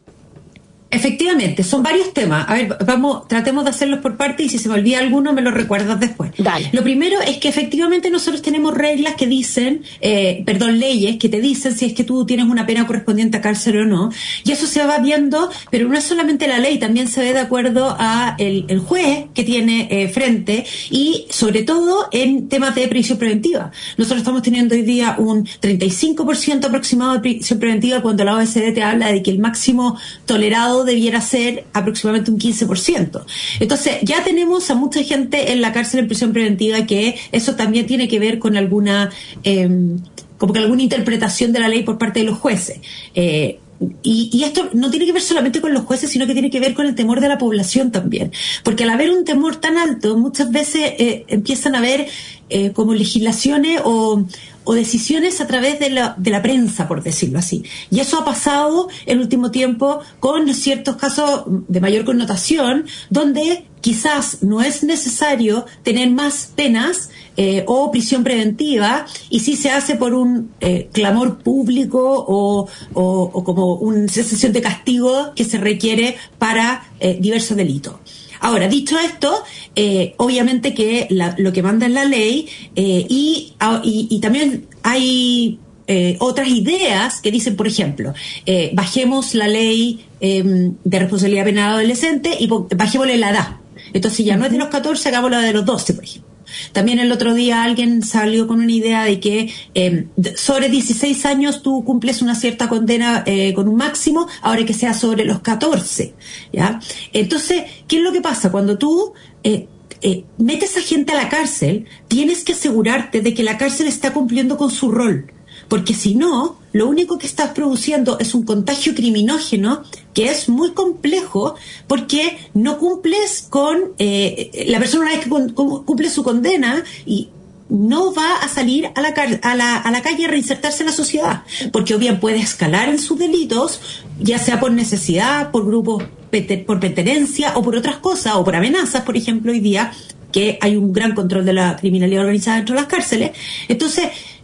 Efectivamente, son varios temas. A ver, vamos, tratemos de hacerlos por parte y si se me olvida alguno me lo recuerdas después. Dale. Lo primero es que efectivamente nosotros tenemos reglas que dicen, eh, perdón, leyes que te dicen si es que tú tienes una pena correspondiente a cárcel o no. Y eso se va viendo, pero no es solamente la ley, también se ve de acuerdo a el, el juez que tiene eh, frente y sobre todo en temas de prisión preventiva. Nosotros estamos teniendo hoy día un treinta y cinco por ciento aproximado de prisión preventiva cuando la O E C D te habla de que el máximo tolerado debiera ser aproximadamente un quince por ciento. Entonces, ya tenemos a mucha gente en la cárcel en prisión preventiva que eso también tiene que ver con alguna, eh, como que alguna interpretación de la ley por parte de los jueces. Eh, Y, y esto no tiene que ver solamente con los jueces, sino que tiene que ver con el temor de la población también. Porque al haber un temor tan alto, muchas veces eh, empiezan a haber eh, como legislaciones o, o decisiones a través de la, de la prensa, por decirlo así. Y eso ha pasado el último tiempo con ciertos casos de mayor connotación, donde quizás no es necesario tener más penas eh, o prisión preventiva, y sí se hace por un eh, clamor público o, o, o como una sensación de castigo que se requiere para eh, diversos delitos. Ahora, dicho esto, eh, obviamente que la, lo que manda es la ley eh, y, y, y también hay eh, otras ideas que dicen, por ejemplo, eh, bajemos la ley eh, de responsabilidad penal adolescente y bajémosle la edad. Entonces ya no es de los catorce, hagámosla de los doce, por ejemplo. También el otro día alguien salió con una idea de que eh, sobre dieciséis años tú cumples una cierta condena eh, con un máximo, ahora que sea sobre los catorce, ¿ya? Entonces, ¿qué es lo que pasa? Cuando tú eh, eh, metes a gente a la cárcel, tienes que asegurarte de que la cárcel está cumpliendo con su rol. Porque si no, lo único que estás produciendo es un contagio criminógeno que es muy complejo porque no cumples con... Eh, la persona una vez que con, con, cumple su condena y no va a salir a la, a, la, a la calle a reinsertarse en la sociedad. Porque o bien puede escalar en sus delitos, ya sea por necesidad, por grupos, por pertenencia o por otras cosas, o por amenazas, por ejemplo, hoy día, que hay un gran control de la criminalidad organizada dentro de las cárceles. Entonces...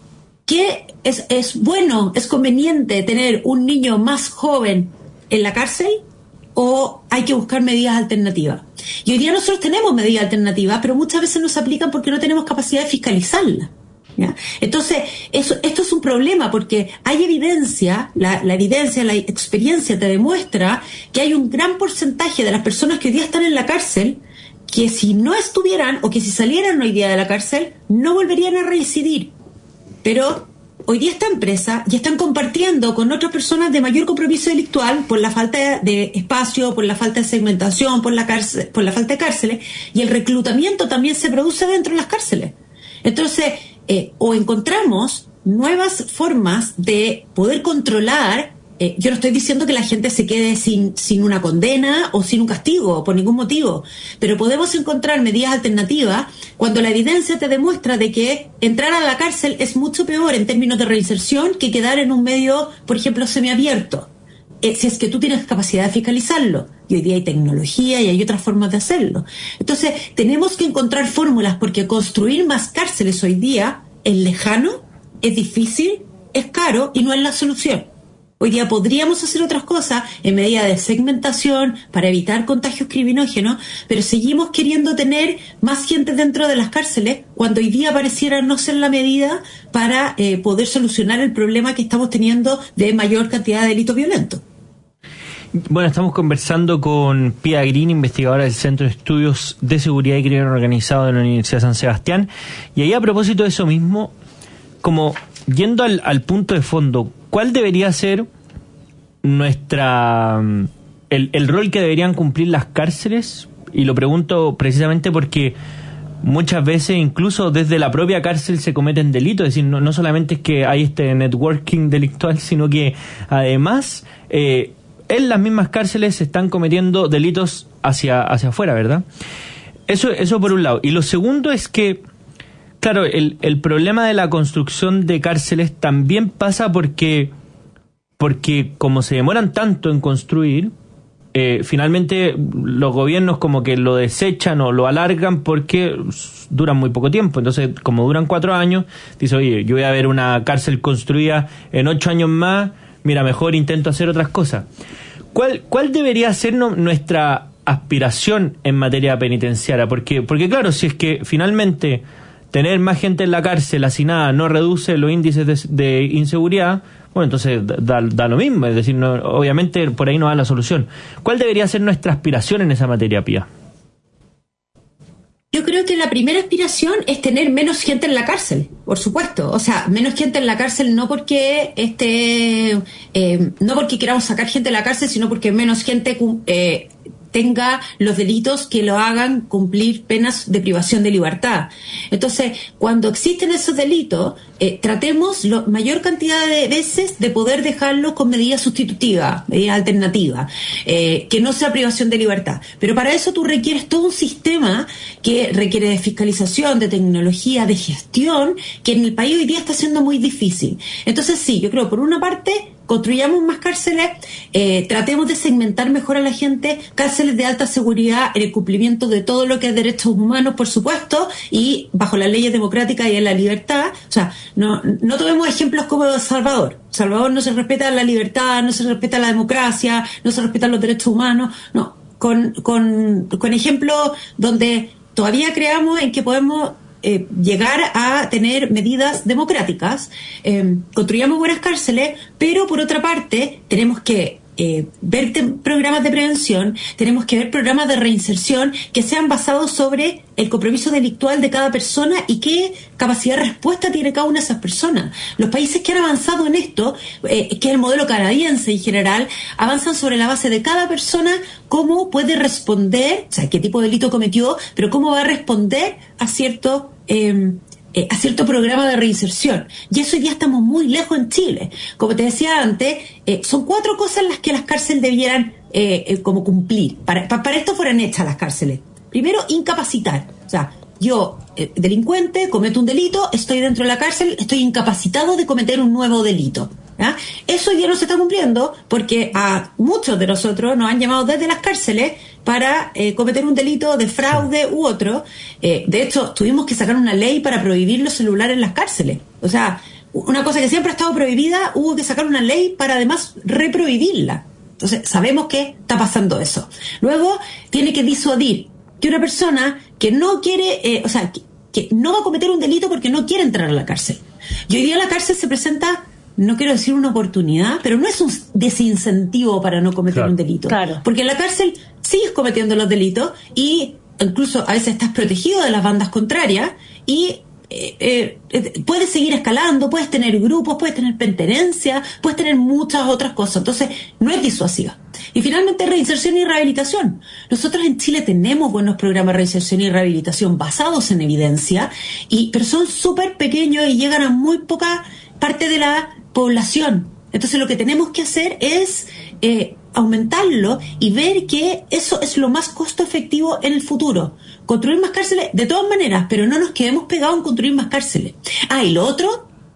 ¿Qué es, es bueno, es conveniente tener un niño más joven en la cárcel o hay que buscar medidas alternativas? Y hoy día nosotros tenemos medidas alternativas, pero muchas veces no se aplican porque no tenemos capacidad de fiscalizarlas, ¿ya? Entonces, eso, esto es un problema porque hay evidencia, la, la evidencia, la experiencia te demuestra que hay un gran porcentaje de las personas que hoy día están en la cárcel que si no estuvieran o que si salieran hoy día de la cárcel no volverían a reincidir. Pero hoy día esta empresa ya están compartiendo con otras personas de mayor compromiso delictual por la falta de espacio, por la falta de segmentación, por la cárcel, por la falta de cárceles, y el reclutamiento también se produce dentro de las cárceles. Entonces, eh, o encontramos nuevas formas de poder controlar. Eh, yo no estoy diciendo que la gente se quede sin, sin una condena o sin un castigo, por ningún motivo, pero podemos encontrar medidas alternativas cuando la evidencia te demuestra de que entrar a la cárcel es mucho peor en términos de reinserción que quedar en un medio, por ejemplo, semiabierto. eh, si es que tú tienes capacidad de fiscalizarlo. Y hoy día hay tecnología y hay otras formas de hacerlo. Entonces, tenemos que encontrar fórmulas, porque construir más cárceles hoy día es lejano, es difícil, es caro y no es la solución. Hoy día podríamos hacer otras cosas en medida de segmentación para evitar contagios criminógenos, pero seguimos queriendo tener más gente dentro de las cárceles cuando hoy día pareciera no ser la medida para eh, poder solucionar el problema que estamos teniendo de mayor cantidad de delitos violentos. Bueno, estamos conversando con Pia Green, investigadora del Centro de Estudios de Seguridad y Crimen Organizado de la Universidad de San Sebastián. Y ahí, a propósito de eso mismo, como yendo al, al punto de fondo, ¿cuál debería ser nuestra el, el rol que deberían cumplir las cárceles? Y lo pregunto precisamente porque muchas veces, incluso desde la propia cárcel, se cometen delitos. Es decir, no, no solamente es que hay este networking delictual, sino que además eh, en las mismas cárceles se están cometiendo delitos hacia, hacia afuera, ¿verdad? Eso, eso por un lado. Y lo segundo es que, claro, el, el problema de la construcción de cárceles también pasa porque, porque como se demoran tanto en construir, eh, finalmente los gobiernos como que lo desechan o lo alargan porque duran muy poco tiempo. Entonces, como duran cuatro años, dice, oye, yo voy a ver una cárcel construida en ocho años más, mira, mejor intento hacer otras cosas. ¿Cuál, cuál debería ser no, nuestra aspiración en materia penitenciaria? Porque, porque claro, si es que finalmente tener más gente en la cárcel hacinada no reduce los índices de, de inseguridad, bueno, entonces da, da lo mismo. Es decir, no, obviamente por ahí no va la solución. ¿Cuál debería ser nuestra aspiración en esa materia, Pia? Yo creo que la primera aspiración es tener menos gente en la cárcel, por supuesto. O sea, menos gente en la cárcel no porque este, eh, no porque queramos sacar gente de la cárcel, sino porque menos gente eh, tenga los delitos que lo hagan cumplir penas de privación de libertad. Entonces, cuando existen esos delitos, eh, tratemos la mayor cantidad de veces de poder dejarlos con medidas sustitutivas, medidas alternativas, eh, que no sea privación de libertad. Pero para eso tú requieres todo un sistema que requiere de fiscalización, de tecnología, de gestión, que en el país hoy día está siendo muy difícil. Entonces, sí, yo creo, por una parte, construyamos más cárceles, eh, tratemos de segmentar mejor a la gente, cárceles de alta seguridad en el cumplimiento de todo lo que es derechos humanos, por supuesto, y bajo las leyes democráticas y en la libertad. O sea, no, no tomemos ejemplos como El Salvador. En Salvador no se respeta la libertad, no se respeta la democracia, no se respetan los derechos humanos. No, con, con, con ejemplos donde todavía creamos en que podemos Eh, llegar a tener medidas democráticas, eh, construyamos buenas cárceles, pero por otra parte tenemos que eh, ver te- programas de prevención, tenemos que ver programas de reinserción que sean basados sobre el compromiso delictual de cada persona y qué capacidad de respuesta tiene cada una de esas personas. Los países que han avanzado en esto, eh, que es el modelo canadiense en general, avanzan sobre la base de cada persona, cómo puede responder, o sea, qué tipo de delito cometió, pero cómo va a responder a cierto eh, eh, a cierto programa de reinserción. Y eso hoy día estamos muy lejos en Chile. Como te decía antes, eh, son cuatro cosas las que las cárceles debieran eh, eh, como cumplir. Para, para, para esto fueran hechas las cárceles. Primero, incapacitar. O sea, yo, eh, delincuente, cometo un delito, estoy dentro de la cárcel, estoy incapacitado de cometer un nuevo delito. ¿Ya? Eso hoy día no se está cumpliendo porque a muchos de nosotros nos han llamado desde las cárceles para eh, cometer un delito de fraude u otro. Eh, de hecho, tuvimos que sacar una ley para prohibir los celulares en las cárceles. O sea, una cosa que siempre ha estado prohibida, hubo que sacar una ley para además reprohibirla. Entonces, sabemos que está pasando eso. Luego, tiene que disuadir que una persona que no quiere, eh, o sea, que, que no va a cometer un delito porque no quiere entrar a la cárcel. Y hoy día la cárcel se presenta, no quiero decir una oportunidad, pero no es un desincentivo para no cometer claro. un delito. Claro. Porque en la cárcel sigues cometiendo los delitos y incluso a veces estás protegido de las bandas contrarias y eh, eh, puedes seguir escalando, puedes tener grupos, puedes tener pertenencia, puedes tener muchas otras cosas. Entonces, no es disuasiva. Y finalmente, reinserción y rehabilitación. Nosotros en Chile tenemos buenos programas de reinserción y rehabilitación basados en evidencia, y pero son súper pequeños y llegan a muy poca parte de la población. Entonces lo que tenemos que hacer es eh, aumentarlo y ver que eso es lo más costo efectivo en el futuro. Construir más cárceles de todas maneras, pero no nos quedemos pegados en construir más cárceles. Ah, y lo otro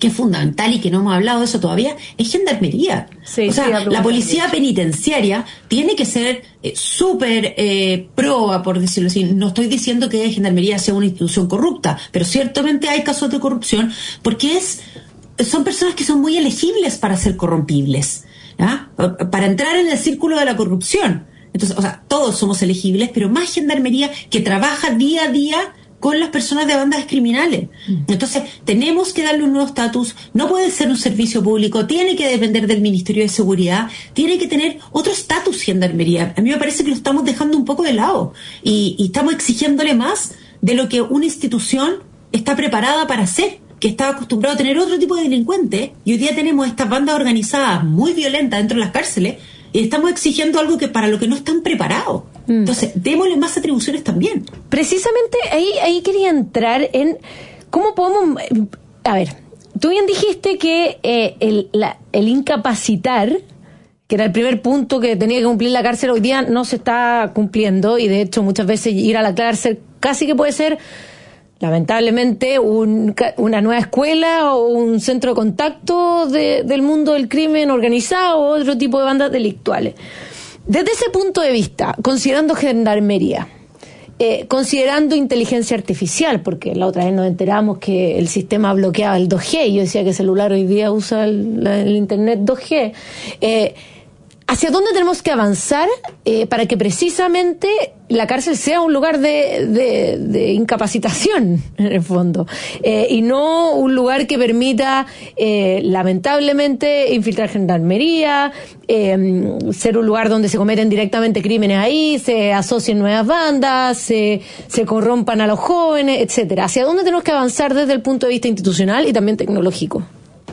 que es fundamental y que no hemos hablado de eso todavía, es gendarmería. Sí, o sea, sí, la policía penitenciaria tiene que ser eh, súper eh, proba, por decirlo así. No estoy diciendo que gendarmería sea una institución corrupta, pero ciertamente hay casos de corrupción, porque es son personas que son muy elegibles para ser corrompibles, ¿ya? Para entrar en el círculo de la corrupción. Entonces, o sea, todos somos elegibles, pero más gendarmería que trabaja día a día con las personas de bandas criminales. Entonces, tenemos que darle un nuevo estatus. No puede ser un servicio público, tiene que depender del Ministerio de Seguridad, tiene que tener otro estatus gendarmería. A mí me parece que lo estamos dejando un poco de lado y, y estamos exigiéndole más de lo que una institución está preparada para hacer, que estaba acostumbrado a tener otro tipo de delincuentes, y hoy día tenemos estas bandas organizadas muy violentas dentro de las cárceles, y estamos exigiendo algo que para lo que no están preparados. Mm. Entonces, démosle más atribuciones también. Precisamente ahí, ahí quería entrar en cómo podemos... A ver, tú bien dijiste que eh, el, la, el incapacitar, que era el primer punto que tenía que cumplir la cárcel, hoy día no se está cumpliendo, y de hecho muchas veces ir a la cárcel casi que puede ser, lamentablemente, un, una nueva escuela o un centro de contacto de, del mundo del crimen organizado o otro tipo de bandas delictuales. Desde ese punto de vista, considerando gendarmería, eh, considerando inteligencia artificial, porque la otra vez nos enteramos que el sistema bloqueaba el dos G, y yo decía que el celular hoy día usa el, la, el internet dos G, eh, ¿hacia dónde tenemos que avanzar eh, para que precisamente la cárcel sea un lugar de, de, de incapacitación, en el fondo, eh, y no un lugar que permita, eh, lamentablemente, infiltrar gendarmería, eh, ser un lugar donde se cometen directamente crímenes ahí, se asocien nuevas bandas, se, se corrompan a los jóvenes, etcétera? ¿Hacia dónde tenemos que avanzar desde el punto de vista institucional y también tecnológico?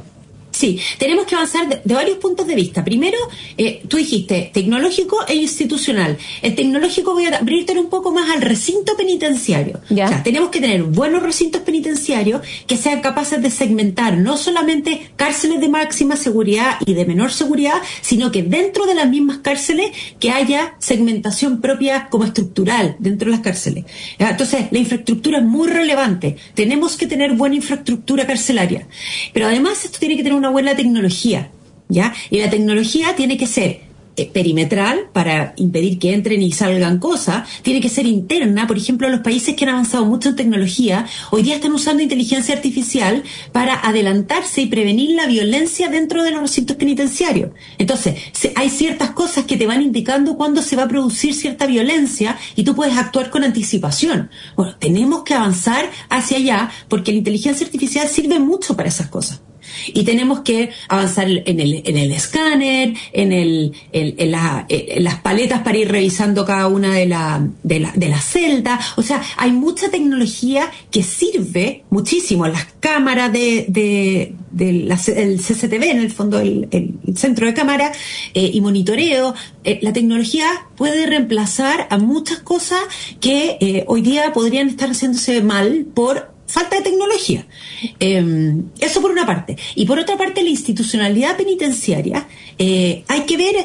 Sí, tenemos que avanzar de, de varios puntos de vista. Primero, eh, tú dijiste tecnológico e institucional. El tecnológico, voy a abrirte un poco más al recinto penitenciario. ¿Ya? O sea, tenemos que tener buenos recintos penitenciarios que sean capaces de segmentar no solamente cárceles de máxima seguridad y de menor seguridad, sino que dentro de las mismas cárceles que haya segmentación propia como estructural dentro de las cárceles. ¿Ya? Entonces, la infraestructura es muy relevante. Tenemos que tener buena infraestructura carcelaria. Pero además esto tiene que tener una buena tecnología, ¿ya? Y la tecnología tiene que ser eh, perimetral para impedir que entren y salgan cosas, tiene que ser interna. Por ejemplo, los países que han avanzado mucho en tecnología hoy día están usando inteligencia artificial para adelantarse y prevenir la violencia dentro de los recintos penitenciarios. Entonces, se, hay ciertas cosas que te van indicando cuándo se va a producir cierta violencia y tú puedes actuar con anticipación. Bueno, tenemos que avanzar hacia allá porque la inteligencia artificial sirve mucho para esas cosas. Y tenemos que avanzar en el, en el escáner, en, el, en, en, la, en las paletas para ir revisando cada una de las de la, de la celdas. O sea, hay mucha tecnología que sirve muchísimo. Las cámaras de, de, de la, el C C T V, en el fondo, el, el centro de cámara eh, y monitoreo. Eh, la tecnología puede reemplazar a muchas cosas que eh, hoy día podrían estar haciéndose mal por falta de tecnología. Eh, eso por una parte. Y por otra parte, la institucionalidad penitenciaria, eh, hay que ver,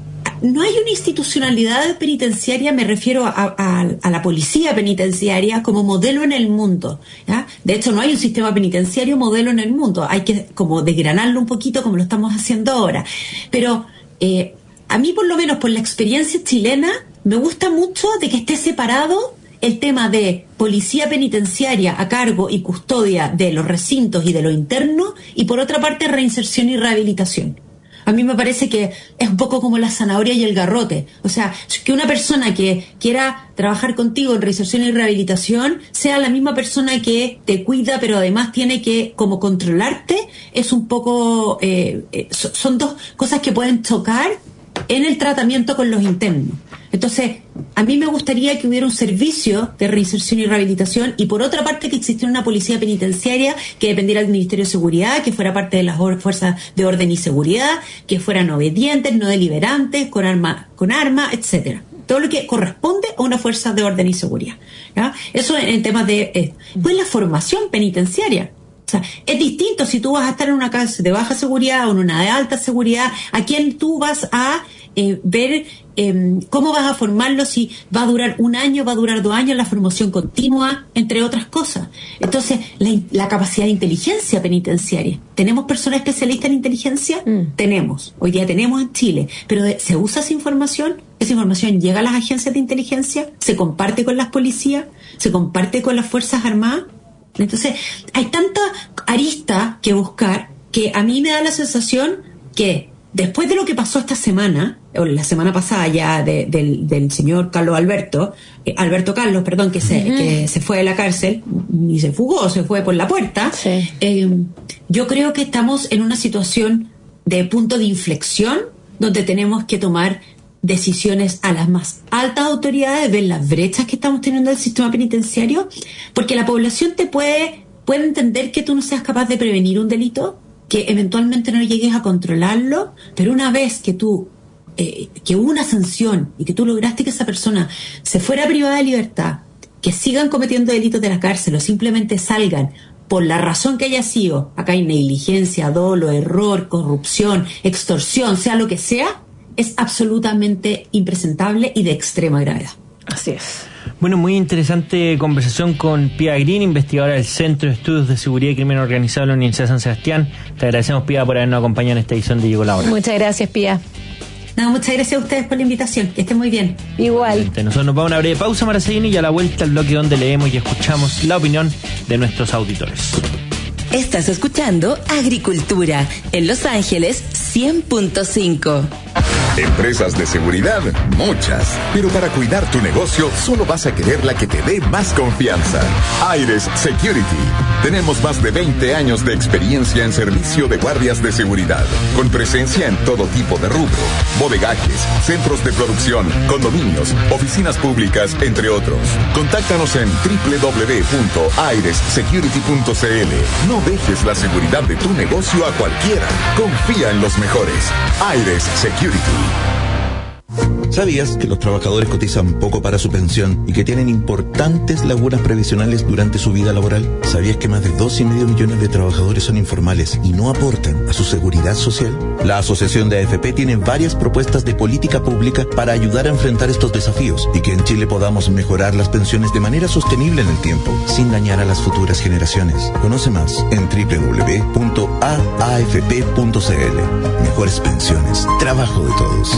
no hay una institucionalidad penitenciaria, me refiero a, a, a la policía penitenciaria como modelo en el mundo, ¿ya? De hecho, no hay un sistema penitenciario modelo en el mundo. Hay que como desgranarlo un poquito como lo estamos haciendo ahora. Pero eh, a mí, por lo menos por la experiencia chilena, me gusta mucho de que esté separado el tema de policía penitenciaria a cargo y custodia de los recintos y de lo interno, y por otra parte reinserción y rehabilitación. A mí me parece que es un poco como la zanahoria y el garrote. O sea, que una persona que quiera trabajar contigo en reinserción y rehabilitación sea la misma persona que te cuida, pero además tiene que como controlarte, es un poco... Eh, eh, son dos cosas que pueden chocar en el tratamiento con los internos. Entonces, a mí me gustaría que hubiera un servicio de reinserción y rehabilitación, y por otra parte que existiera una policía penitenciaria que dependiera del Ministerio de Seguridad, que fuera parte de las fuerzas de orden y seguridad, que fueran obedientes, no deliberantes, con arma, con arma, etcétera. Todo lo que corresponde a una fuerza de orden y seguridad, ¿ya? Eso en, en temas de... Eh, pues la formación penitenciaria. O sea, es distinto si tú vas a estar en una cárcel de baja seguridad o en una de alta seguridad, a quién tú vas a eh, ver eh, cómo vas a formarlo, si va a durar un año, va a durar dos años, la formación continua, entre otras cosas. Entonces, la, la capacidad de inteligencia penitenciaria. ¿Tenemos personas especialistas en inteligencia? Mm. Tenemos. Hoy día tenemos en Chile. Pero de, ¿se usa esa información? ¿Esa información llega a las agencias de inteligencia? ¿Se comparte con las policías? ¿Se comparte con las Fuerzas Armadas? Entonces, hay tanta arista que buscar que a mí me da la sensación que después de lo que pasó esta semana, o la semana pasada ya de, del, del señor Carlos Alberto, eh, Alberto Carlos, perdón, que se, uh-huh. que se fue de la cárcel y se fugó, se fue por la puerta, sí. eh, yo creo que estamos en una situación de punto de inflexión donde tenemos que tomar decisiones a las más altas autoridades, ver las brechas que estamos teniendo en el sistema penitenciario, porque la población te puede, puede entender que tú no seas capaz de prevenir un delito, que eventualmente no llegues a controlarlo, pero una vez que tú, eh, que hubo una sanción y que tú lograste que esa persona se fuera privada de libertad, que sigan cometiendo delitos de la cárcel o simplemente salgan por la razón que haya sido, acá hay negligencia, dolo, error, corrupción, extorsión, sea lo que sea, es absolutamente impresentable y de extrema gravedad. Así es. Bueno, muy interesante conversación con Pía Green, investigadora del Centro de Estudios de Seguridad y Crimen Organizado de la Universidad de San Sebastián. Te agradecemos, Pía, por habernos acompañado en esta edición de Llegó la Hora. Muchas gracias, Pía. No, muchas gracias a ustedes por la invitación. Que estén muy bien. Igual. Nosotros nos vamos a una breve pausa, Maracini, y a la vuelta al bloque donde leemos y escuchamos la opinión de nuestros auditores. Estás escuchando Agricultura en Los Ángeles cien punto cinco. Empresas de seguridad, muchas. Pero para cuidar tu negocio, solo vas a querer la que te dé más confianza. Aires Security. Tenemos más de veinte años de experiencia en servicio de guardias de seguridad, con presencia en todo tipo de rubro, bodegajes, centros de producción, condominios, oficinas públicas, entre otros. Contáctanos en doble u doble u doble u punto aires security punto c l. No dejes la seguridad de tu negocio a cualquiera. Confía en los mejores. Aires Security. ¿Sabías que los trabajadores cotizan poco para su pensión y que tienen importantes lagunas previsionales durante su vida laboral? ¿Sabías que más de dos y medio millones de trabajadores son informales y no aportan a su seguridad social? La Asociación de A F P tiene varias propuestas de política pública para ayudar a enfrentar estos desafíos y que en Chile podamos mejorar las pensiones de manera sostenible en el tiempo, sin dañar a las futuras generaciones. Conoce más en doble u doble u doble u punto a a f p punto c l. Mejores pensiones, trabajo de todos.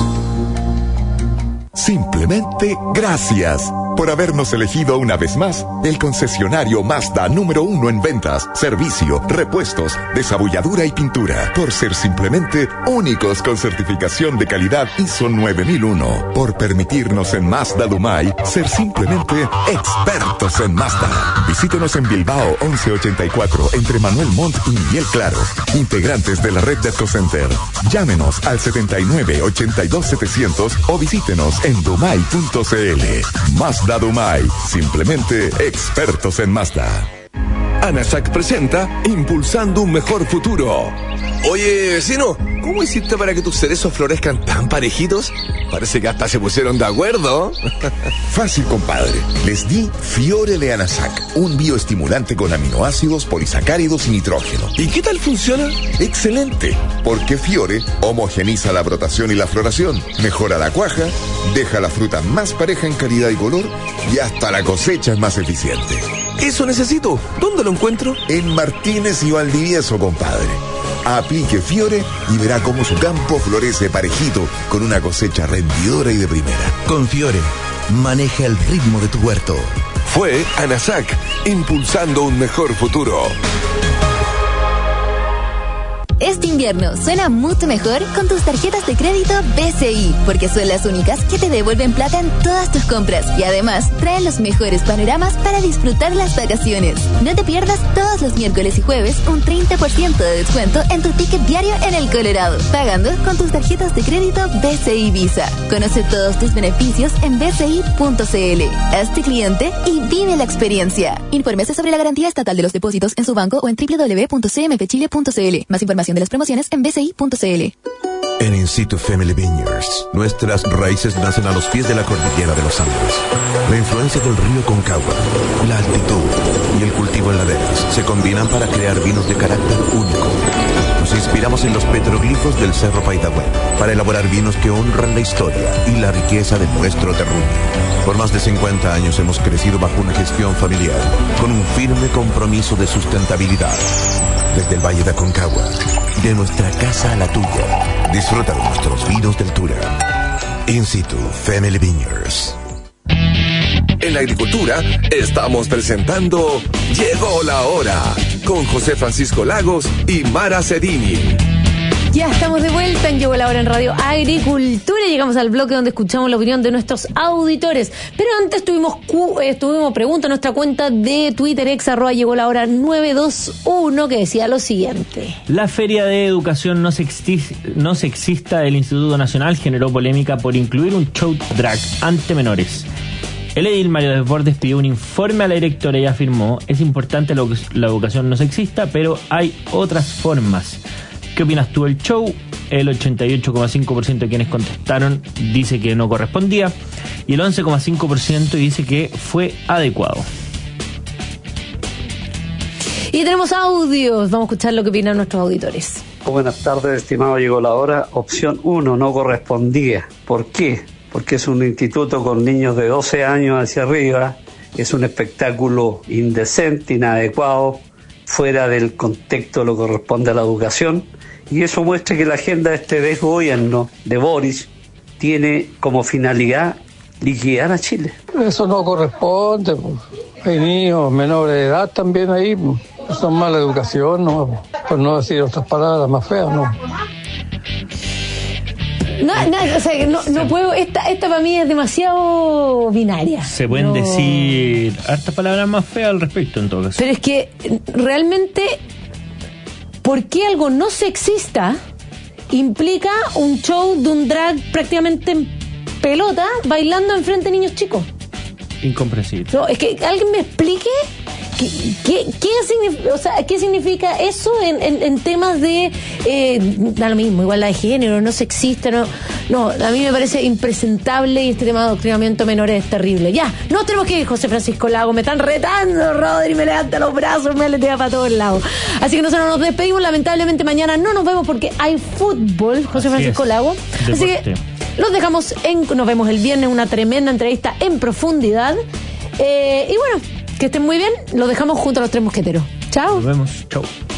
Simplemente gracias por habernos elegido una vez más el concesionario Mazda número uno en ventas, servicio, repuestos, desabulladura y pintura. Por ser simplemente únicos con certificación de calidad I S O nueve mil uno. Por permitirnos en Mazda Dumay ser simplemente expertos en Mazda. Visítenos en Bilbao once ochenta y cuatro entre Manuel Montt y Miguel Claro. Integrantes de la red de Autocenter. Llámenos al setenta y nueve ochenta y dos setecientos o visítenos en dumay punto c l. Mazda Dumay, simplemente expertos en Mazda. ANASAC presenta Impulsando un Mejor Futuro. Oye, vecino, ¿cómo hiciste para que tus cerezos florezcan tan parejitos? Parece que hasta se pusieron de acuerdo. Fácil, compadre. Les di Fiore de ANASAC, un bioestimulante con aminoácidos, polisacáridos y nitrógeno. ¿Y qué tal funciona? Excelente, porque Fiore homogeniza la brotación y la floración, mejora la cuaja, deja la fruta más pareja en calidad y color y hasta la cosecha es más eficiente. Eso necesito. ¿Dónde lo encuentro? En Martínez y Valdivieso, compadre. Aplique Fiore y verá cómo su campo florece parejito con una cosecha rendidora y de primera. Con Fiore, maneja el ritmo de tu huerto. Fue ANASAC, impulsando un mejor futuro. Este invierno suena mucho mejor con tus tarjetas de crédito B C I, porque son las únicas que te devuelven plata en todas tus compras y además traen los mejores panoramas para disfrutar las vacaciones. No te pierdas todos los miércoles y jueves un treinta por ciento de descuento en tu ticket diario en el Colorado, pagando con tus tarjetas de crédito B C I Visa. Conoce todos tus beneficios en b c i punto c l. Hazte cliente y vive la experiencia. Infórmese sobre la garantía estatal de los depósitos en su banco o en doble u doble u doble u punto c m f chile punto c l. Más información de las promociones en b c i punto c l. En In Situ Family Vineyards, nuestras raíces nacen a los pies de la cordillera de los Andes. La influencia del río Concagua, la altitud y el cultivo en laderas se combinan para crear vinos de carácter único. Nos inspiramos en los petroglifos del Cerro Paitagüe para elaborar vinos que honran la historia y la riqueza de nuestro terruño. Por más de cincuenta años hemos crecido bajo una gestión familiar con un firme compromiso de sustentabilidad. Desde el Valle de Aconcagua, de nuestra casa a la tuya, disfruta de nuestros vinos del Tura. In situ Family Vineyards. En la agricultura estamos presentando Llegó la Hora con José Francisco Lagos y Mara Cerini. Ya estamos de vuelta en Llegó la Hora en Radio Agricultura y llegamos al bloque donde escuchamos la opinión de nuestros auditores. Pero antes tuvimos, cu- eh, tuvimos pregunta en nuestra cuenta de Twitter, ex arroba Llegó la Hora nueve dos uno, que decía lo siguiente. La Feria de Educación no, sexti- no sexista del Instituto Nacional generó polémica por incluir un show drag ante menores. El edil Mario Desbordes pidió un informe a la directora y afirmó: es importante lo que la educación no sexista, pero hay otras formas. ¿Qué opinas tú del show? El ochenta y ocho coma cinco por ciento de quienes contestaron dice que no correspondía y el once coma cinco por ciento dice que fue adecuado. Y tenemos audios, vamos a escuchar lo que opinan nuestros auditores. Buenas tardes, estimado. Llegó la hora. Opción uno, no correspondía. ¿Por qué? Porque es un instituto con niños de doce años hacia arriba, es un espectáculo indecente, inadecuado, fuera del contexto de lo que corresponde a la educación, y eso muestra que la agenda de este desgobierno de Boris tiene como finalidad liquidar a Chile. Eso no corresponde, pues. Hay niños menores de edad también ahí, pues. Eso es mala educación, no, por no decir otras palabras más feas, no. No, no, o sea, no, no puedo, esta, esta para mí es demasiado binaria. Se pueden no. decir hartas palabras más feas al respecto en todo caso. Pero es que realmente, ¿por qué algo no sexista implica un show de un drag prácticamente en pelota bailando enfrente de niños chicos? Incomprensible. No, es que alguien me explique qué, qué, qué, significa, o sea, qué significa eso en, en, en temas de eh, da lo mismo, igualdad de género, no sexista, no, no, a mí me parece impresentable y este tema de adoctrinamiento a menores es terrible. Ya, no tenemos que ir, José Francisco Lago, me están retando, Rodri, me levanta los brazos, me aletea para todos lados. Así que nosotros nos despedimos, lamentablemente mañana no nos vemos porque hay fútbol, José Así Francisco es. Lago. Deporte. Así que los dejamos en, nos vemos el viernes, una tremenda entrevista en profundidad. Eh, y bueno, que estén muy bien, los dejamos junto a los tres mosqueteros. Chao. Nos vemos. Chao.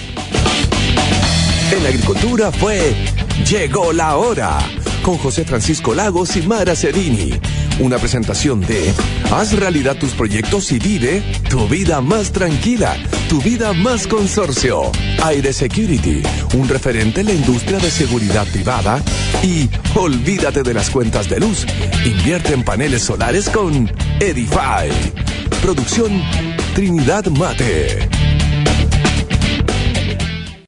En la agricultura fue Llegó la Hora con José Francisco Lagos y Mara Cerini. Una presentación de haz realidad tus proyectos y vive tu vida más tranquila, tu vida más consorcio. Aire Security, un referente en la industria de seguridad privada. Y olvídate de las cuentas de luz. Invierte en paneles solares con Edify. Producción Trinidad Mate.